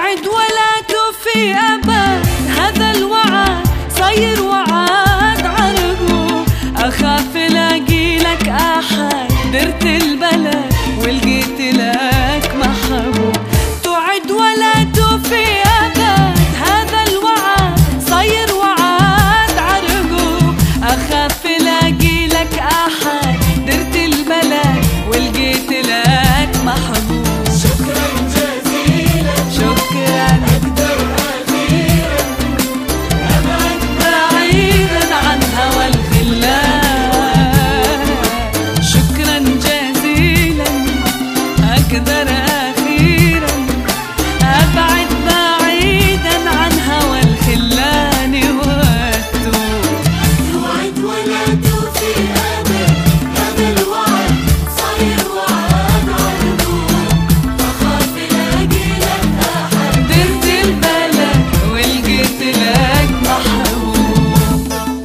توعد ولا توفي أبد، هذا الوعد صاير وعد عرقوب. أخاف لاقي لك أحد، درت البلد ولقيت لك محبوب. توعد ولا توفي أبد، هذا الوعد صاير وعد عرقوب. أخاف لاقي لك أحد، درت البلد ولقيت لك محبوب. شكرا جزيلا شكرا أقدر أخيرا أبعد بعيدا عن هوى الخلان. شكرا جزيلا أقدر أخيرا أبعد بعيدا عن هوى الخلان والتوب. توعد ولا توفي أبد، هذا الوعد صاير وعد عرقوب. أخاف لاقي لك أحد، درت البلد ولقيت لك محبوب.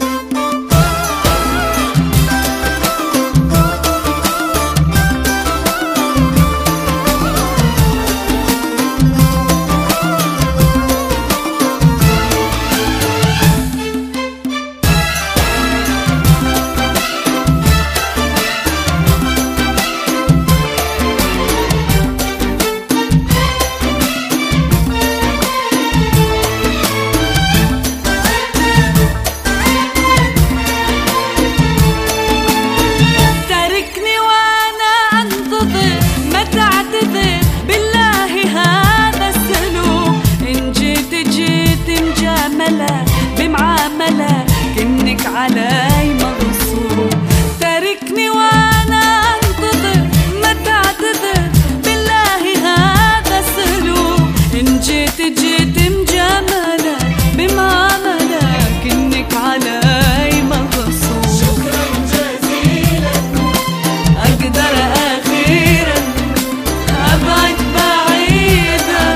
تاركني وأنا أنتظر، ما تعتذر بالله هذا السلوك. إن جيت جيت مجاملة بمعاملة كأنك علي مغصوب. تاركني وأنا أنتظر، ما تعتذر بالله هذا السلوك. إن جيت جيت مجاملة بمعاملة كأنك علي مغصوب. شكرا جزيلا أقدر أخيرا أبعد بعيدا،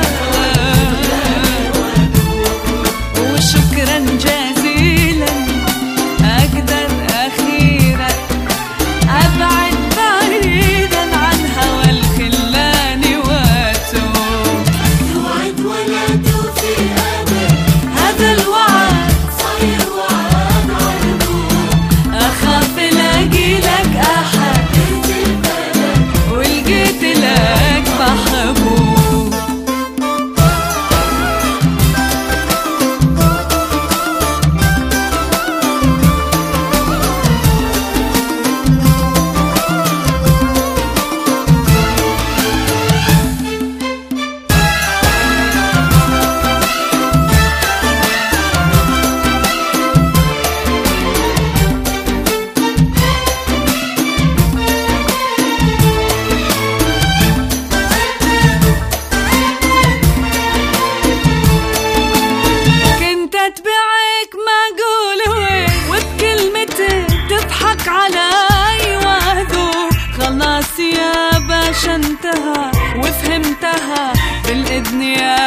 وشكرا جزيلا أقدر أخيرا أبعد بعيدا عن هوى الخلان وأتوب. توعد ولا توفي أبد، هذا الوعد صاير وعد عرقوب. أخاف لاقي لك أحد، درت البلد ولقيت لك محبوب. كنت أتبعك ما أقول وين، وبكلمتك تضحك علي وأذوب. خلاص يا باشا انتهى وفهمتها بالإذن يا